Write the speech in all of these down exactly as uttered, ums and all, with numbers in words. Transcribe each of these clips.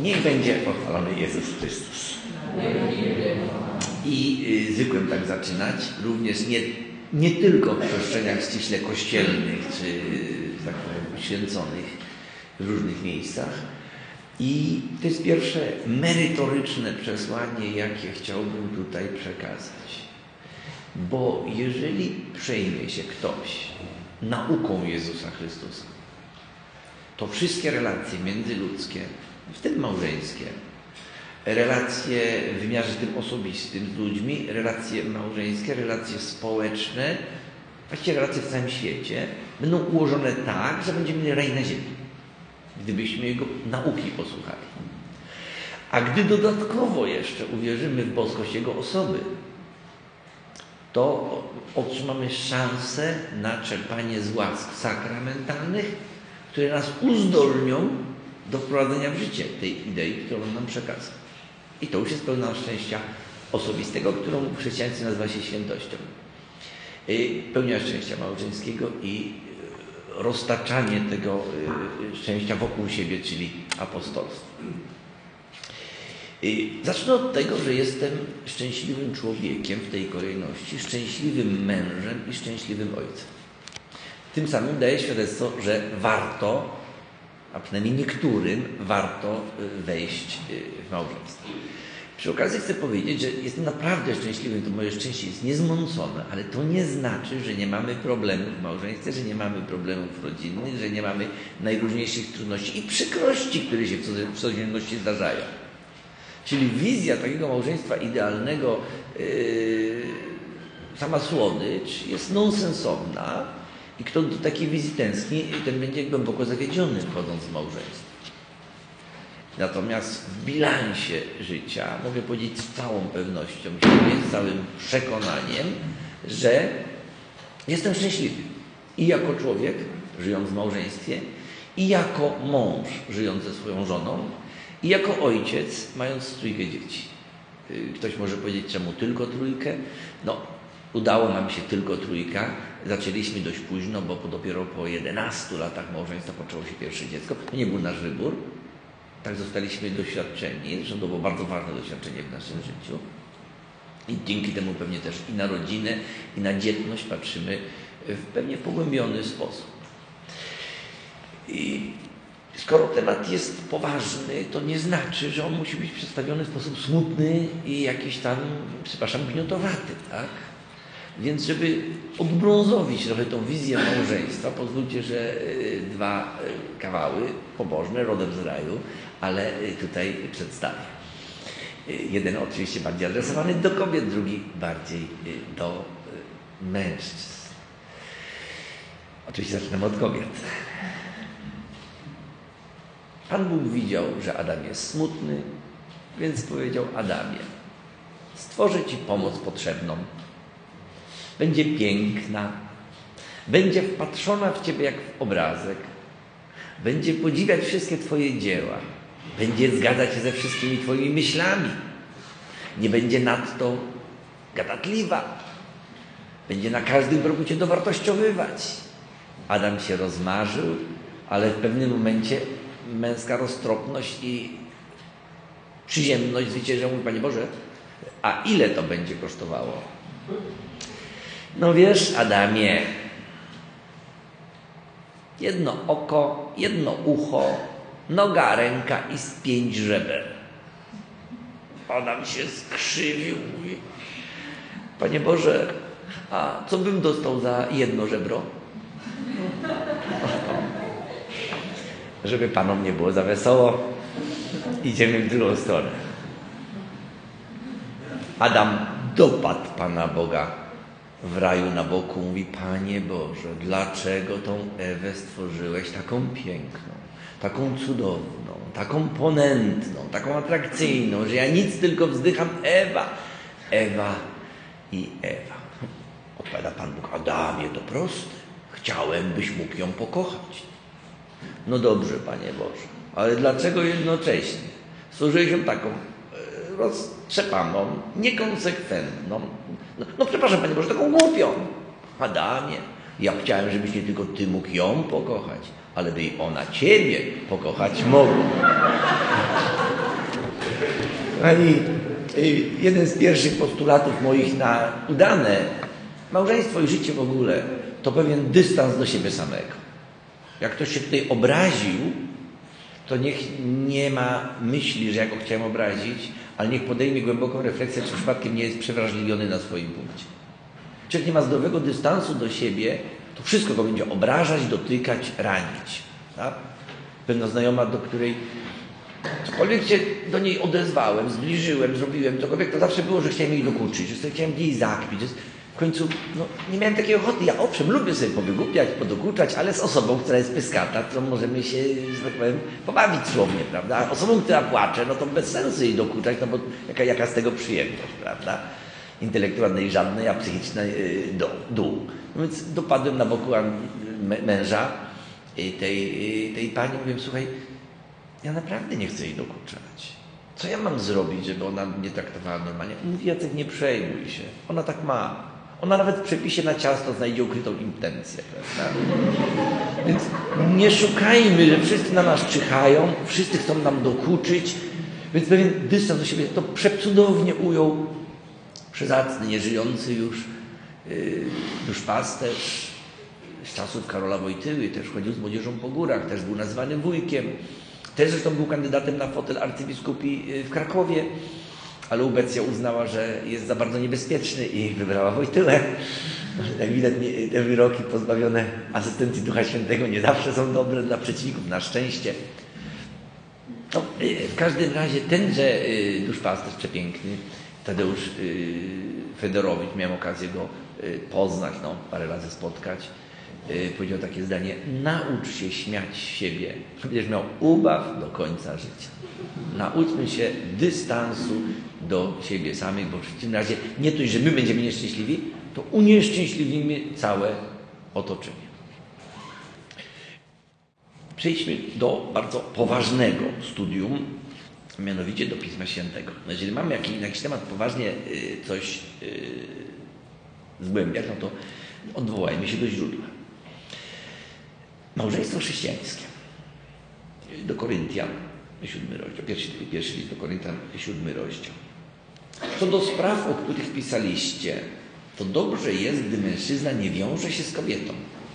Niech będzie pochwalony Jezus Chrystus. I y, zwykłem tak zaczynać, również nie, nie tylko w chrzczeniach ściśle kościelnych, czy tak powiem uświęconych w różnych miejscach. I to jest pierwsze merytoryczne przesłanie, jakie chciałbym tutaj przekazać. Bo jeżeli przejmie się ktoś nauką Jezusa Chrystusa, to wszystkie relacje międzyludzkie, w tym małżeńskie, relacje w wymiarze tym osobistym z ludźmi, relacje małżeńskie, relacje społeczne, właściwie relacje w całym świecie, będą ułożone tak, że będziemy mieli raj na ziemi, gdybyśmy Jego nauki posłuchali. A gdy dodatkowo jeszcze uwierzymy w boskość Jego osoby, to otrzymamy szansę na czerpanie z łask sakramentalnych, które nas uzdolnią do wprowadzenia w życie tej idei, którą nam przekazał. I to już jest pełna szczęścia osobistego, którą w chrześcijaństwie nazywa się świętością. Pełnia szczęścia małżeńskiego i roztaczanie tego szczęścia wokół siebie, czyli apostolstwo. Zacznę od tego, że jestem szczęśliwym człowiekiem w tej kolejności, szczęśliwym mężem i szczęśliwym ojcem. Tym samym daję świadectwo, że warto, a przynajmniej niektórym warto wejść w małżeństwo. Przy okazji chcę powiedzieć, że jestem naprawdę szczęśliwy, to moje szczęście jest niezmącone, ale to nie znaczy, że nie mamy problemów w małżeństwie, że nie mamy problemów rodzinnych, że nie mamy najróżniejszych trudności i przykrości, które się w codzienności zdarzają. Czyli wizja takiego małżeństwa idealnego, yy, sama słodycz, jest nonsensowna i kto do takiej wizji tęskni, ten będzie głęboko zawiedziony wchodząc w małżeństwo. Natomiast w bilansie życia mogę powiedzieć z całą pewnością siebie, z całym przekonaniem, że jestem szczęśliwy. I jako człowiek, żyjąc w małżeństwie, i jako mąż, żyjąc ze swoją żoną, i jako ojciec, mając trójkę dzieci. Ktoś może powiedzieć, czemu tylko trójkę? No, udało nam się tylko trójka. Zaczęliśmy dość późno, bo dopiero po jedenastu latach małżeństwa poczęło się pierwsze dziecko. To nie był nasz wybór. Tak zostaliśmy doświadczeni. Zresztą to było bardzo ważne doświadczenie w naszym życiu. I dzięki temu pewnie też i na rodzinę, i na dzietność patrzymy w pewnie pogłębiony sposób. I skoro temat jest poważny, to nie znaczy, że on musi być przedstawiony w sposób smutny i jakiś tam, przepraszam, gniotowaty, tak? Więc żeby odbrązowić trochę tą wizję małżeństwa, pozwólcie, że dwa kawały pobożne, rodem z raju, ale tutaj przedstawię. Jeden oczywiście bardziej adresowany do kobiet, drugi bardziej do mężczyzn. Oczywiście zaczynamy od kobiet. Pan Bóg widział, że Adam jest smutny, więc powiedział: Adamie, stworzę Ci pomoc potrzebną. Będzie piękna, będzie wpatrzona w Ciebie jak w obrazek, będzie podziwiać wszystkie Twoje dzieła, będzie zgadzać się ze wszystkimi Twoimi myślami, nie będzie nadto gadatliwa, będzie na każdym kroku Cię dowartościowywać. Adam się rozmarzył, ale w pewnym momencie męska roztropność i przyziemność zwyciężyła. Mówi: Panie Boże, a ile to będzie kosztowało? No wiesz, Adamie, jedno oko, jedno ucho, noga, ręka i z pięć żeber. Adam się skrzywił. Mówi: Panie Boże, a co bym dostał za jedno żebro? Żeby Panom nie było za wesoło, idziemy w drugą stronę. Adam dopadł Pana Boga w raju na boku. Mówi: Panie Boże, dlaczego tą Ewę stworzyłeś taką piękną, taką cudowną, taką ponętną, taką atrakcyjną, że ja nic, tylko wzdycham: Ewa, Ewa i Ewa. Odpowiada Pan Bóg: Adamie, to proste. Chciałem, byś mógł ją pokochać. No dobrze, Panie Boże, ale dlaczego jednocześnie stworzyłeś ją taką roztrzepaną, niekonsekwentną, no, no przepraszam, Panie Boże, taką głupią? Adamie, ja chciałem, żebyś nie tylko Ty mógł ją pokochać, ale by i ona Ciebie pokochać mogła. Kochani, jeden z pierwszych postulatów moich na udane małżeństwo i życie w ogóle to pewien dystans do siebie samego. Jak ktoś się tutaj obraził, to niech nie ma myśli, że ja go chciałem obrazić, ale niech podejmie głęboką refleksję, czy przypadkiem nie jest przewrażliwiony na swoim punkcie. Człowiek nie ma zdrowego dystansu do siebie, to wszystko go będzie obrażać, dotykać, ranić. Tak? Pewna znajoma, do której cokolwiek się do niej odezwałem, zbliżyłem, zrobiłem, cokolwiek, to zawsze było, że chciałem jej dokuczyć, że sobie chciałem jej zakpić. W końcu no, nie miałem takiej ochoty. Ja owszem, lubię sobie powygłupiać, podokuczać, ale z osobą, która jest pyskata, to możemy się, że tak powiem, pobawić słownie, prawda? A osobą, która płacze, no to bez sensu jej dokuczać, no bo jaka, jaka z tego przyjemność, prawda? Intelektualnej żadnej, a psychicznej yy, do, dół. No więc dopadłem na boku męża yy, tej, yy, tej pani, mówię, słuchaj, ja naprawdę nie chcę jej dokuczać. Co ja mam zrobić, żeby ona mnie traktowała normalnie? Mówi, Jacek, nie przejmuj się. Ona tak ma. Ona nawet w przepisie na ciasto znajdzie ukrytą intencję, prawda? Więc nie szukajmy, że wszyscy na nas czyhają, wszyscy chcą nam dokuczyć, więc pewien dystans do siebie to przecudownie ujął przezacny, nieżyjący już yy, duszpasterz z czasów Karola Wojtyły, też chodził z młodzieżą po górach, też był nazywany wujkiem, też zresztą był kandydatem na fotel arcybiskupi w Krakowie, ale ubecja uznała, że jest za bardzo niebezpieczny i wybrała Wojtyłę. Jak widać, te wyroki pozbawione asystencji Ducha Świętego nie zawsze są dobre dla przeciwników, na szczęście. No, w każdym razie tenże duszpasterz przepiękny, Tadeusz Fedorowicz, miałem okazję go poznać, no, parę razy spotkać, powiedział takie zdanie: naucz się śmiać z siebie, będziesz miał ubaw do końca życia. Nauczmy się dystansu do siebie samych, bo w przeciwnym razie nie dość, że my będziemy nieszczęśliwi, to unieszczęśliwimy całe otoczenie. Przejdźmy do bardzo poważnego studium, mianowicie do Pisma Świętego. No jeżeli mamy jakiś, na jakiś temat poważnie coś zgłębiać, no to odwołajmy się do źródła. Małżeństwo chrześcijańskie. Do Koryntian, siódmy rozdział, pierwszy, pierwszy list do Koryntian, siódmy rozdział. Co do spraw, o których pisaliście, to dobrze jest, gdy mężczyzna nie wiąże się z kobietą.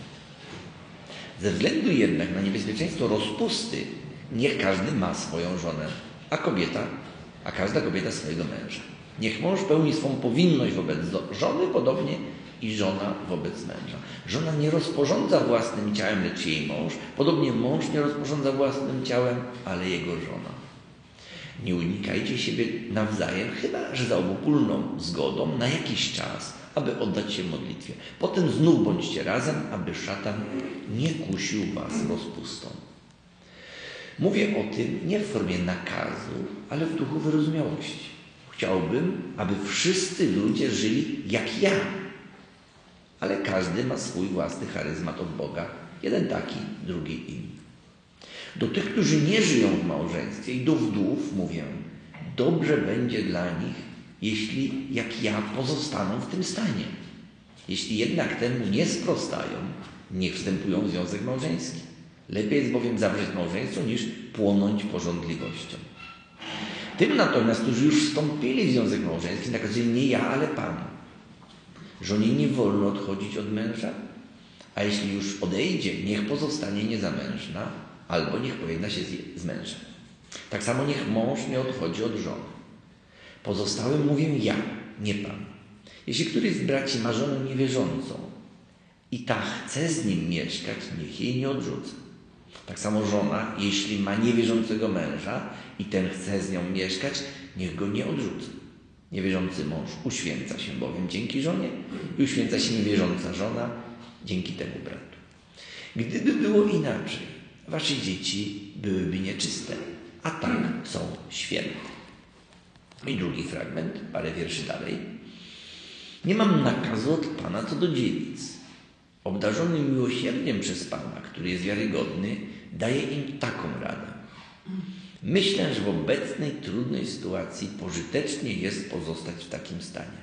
Ze względu jednak na niebezpieczeństwo rozpusty, niech każdy ma swoją żonę, a kobieta, a każda kobieta swojego męża. Niech mąż pełni swą powinność wobec żony, podobnie i żona wobec męża. Żona nie rozporządza własnym ciałem, lecz jej mąż. Podobnie mąż nie rozporządza własnym ciałem, ale jego żona. Nie unikajcie siebie nawzajem, chyba że za obopólną zgodą na jakiś czas, aby oddać się modlitwie. Potem znów bądźcie razem, aby szatan nie kusił was rozpustą. Mówię o tym nie w formie nakazu, ale w duchu wyrozumiałości. Chciałbym, aby wszyscy ludzie żyli jak ja, ale każdy ma swój własny charyzmat od Boga. Jeden taki, drugi inny. Do tych, którzy nie żyją w małżeństwie i do wdów mówię, dobrze będzie dla nich, jeśli jak ja pozostaną w tym stanie. Jeśli jednak temu nie sprostają, niech wstępują w związek małżeński. Lepiej jest bowiem zawrzeć małżeństwo, niż płonąć pożądliwością. Tym natomiast, którzy już wstąpili w związek małżeński, nakazuje nie ja, ale Pan. Żonie nie wolno odchodzić od męża, a jeśli już odejdzie, niech pozostanie niezamężna, albo niech pojedna się z, z mężem. Tak samo niech mąż nie odchodzi od żony. Pozostałym mówię ja, nie Pan. Jeśli któryś z braci ma żonę niewierzącą i ta chce z nim mieszkać, niech jej nie odrzuca. Tak samo żona, jeśli ma niewierzącego męża i ten chce z nią mieszkać, niech go nie odrzuca. Niewierzący mąż uświęca się bowiem dzięki żonie i uświęca się niewierząca żona dzięki temu bratu. Gdyby było inaczej, wasze dzieci byłyby nieczyste, a tak są święte. I drugi fragment, parę wierszy dalej. Nie mam nakazu od Pana co do dziewic. Obdarzony miłosierdziem przez Pana, który jest wiarygodny, daje im taką radę. Myślę, że w obecnej trudnej sytuacji pożytecznie jest pozostać w takim stanie.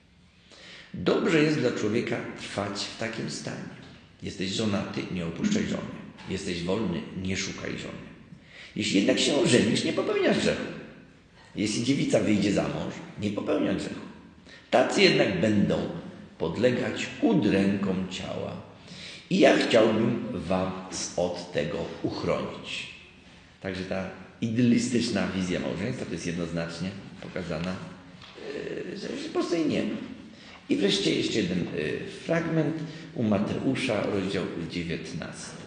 Dobrze jest dla człowieka trwać w takim stanie. Jesteś żonaty, nie opuszczaj żony. Jesteś wolny, nie szukaj żony. Jeśli jednak się ożenisz, nie popełniasz grzechu. Jeśli dziewica wyjdzie za mąż, nie popełnia grzechu. Tacy jednak będą podlegać udrękom ciała. I ja chciałbym was od tego uchronić. Także ta idealistyczna wizja małżeństwa to jest jednoznacznie pokazana, że po prostu jej nie ma. I wreszcie jeszcze jeden fragment u Mateusza, rozdział dziewiętnasty.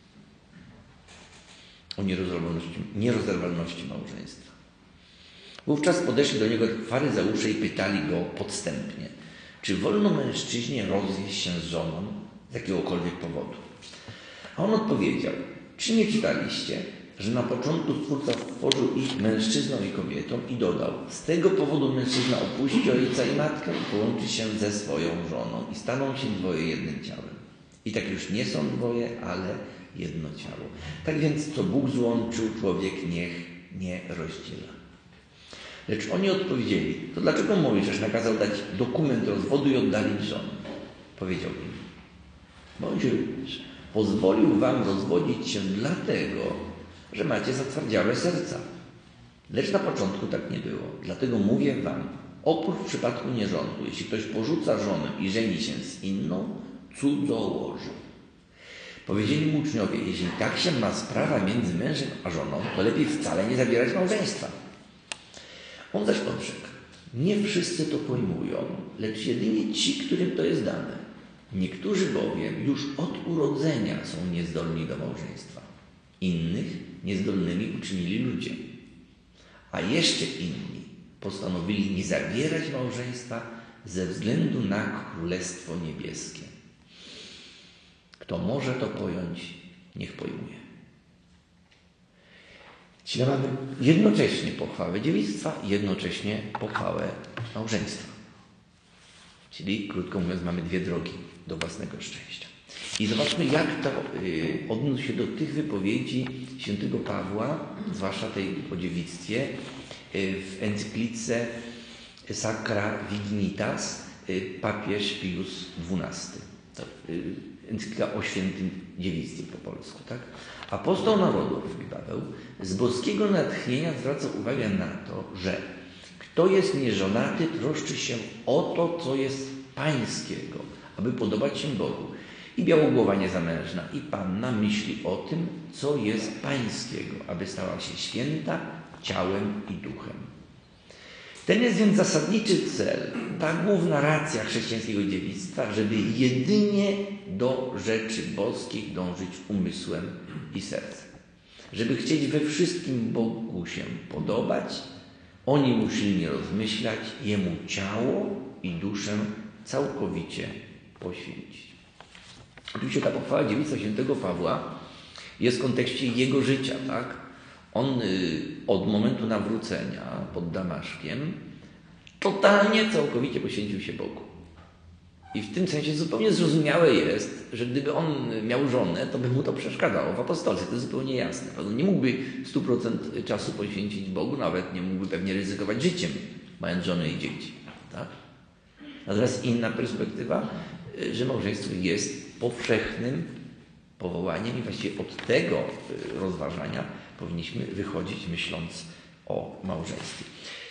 O nierozerwalności, nierozerwalności małżeństwa. Wówczas podeszli do niego faryzeusze i pytali go podstępnie, czy wolno mężczyźnie rozwieść się z żoną z jakiegokolwiek powodu. A on odpowiedział, czy nie czytaliście, że na początku Stwórca stworzył ich mężczyzną i kobietą i dodał, z tego powodu mężczyzna opuści ojca i matkę i połączy się ze swoją żoną i staną się dwoje jednym ciałem. I tak już nie są dwoje, ale jedno ciało. Tak więc, co Bóg złączył, człowiek niech nie rozdziela. Lecz oni odpowiedzieli, to dlaczego Mojżesz nakazał dać dokument rozwodu i oddalić żonę? Powiedział im, Mojżesz pozwolił wam rozwodzić się dlatego, że macie zatwardziałe serca. Lecz na początku tak nie było. Dlatego mówię wam, oprócz w przypadku nierządu, jeśli ktoś porzuca żonę i żeni się z inną, cudzołoży. Powiedzieli mu uczniowie, jeśli tak się ma sprawa między mężem a żoną, to lepiej wcale nie zawierać małżeństwa. On zaś odrzekł, nie wszyscy to pojmują, lecz jedynie ci, którym to jest dane. Niektórzy bowiem już od urodzenia są niezdolni do małżeństwa. Innych niezdolnymi uczynili ludzie. A jeszcze inni postanowili nie zawierać małżeństwa ze względu na Królestwo Niebieskie. Kto może to pojąć, niech pojmuje. Czyli mamy jednocześnie pochwałę dziewictwa i jednocześnie pochwałę małżeństwa. Czyli, krótko mówiąc, mamy dwie drogi do własnego szczęścia. I zobaczmy, jak to y, odnosi się do tych wypowiedzi świętego Pawła, zwłaszcza tej o dziewictwie, y, w encyklice Sacra Dignitas, y, papież Pius dwunasty. To, y, encyklika o świętym dziewictwie po polsku, tak? Apostoł narodów, mówi Paweł, z boskiego natchnienia zwraca uwagę na to, że kto jest nieżonaty, troszczy się o to, co jest pańskiego, aby podobać się Bogu. I białogłowa niezamężna, i panna myśli o tym, co jest pańskiego, aby stała się święta ciałem i duchem. Ten jest więc zasadniczy cel, ta główna racja chrześcijańskiego dziewictwa, żeby jedynie do rzeczy boskich dążyć umysłem i sercem. Żeby chcieć we wszystkim Bogu się podobać, o Nim usilnie rozmyślać, Jemu ciało i duszę całkowicie poświęcić. Oczywiście ta pochwała dziewictwa świętego Pawła jest w kontekście jego życia, tak? On y, od momentu nawrócenia pod Damaszkiem totalnie, całkowicie poświęcił się Bogu. I w tym sensie zupełnie zrozumiałe jest, że gdyby on miał żonę, to by mu to przeszkadzało w apostolstwie. To jest zupełnie jasne. On nie mógłby sto procent czasu poświęcić Bogu, nawet nie mógłby pewnie ryzykować życiem, mając żonę i dzieci. Tak? Natomiast inna perspektywa, że małżeństwo jest powszechnym powołaniem i właściwie od tego rozważania powinniśmy wychodzić, myśląc o małżeństwie.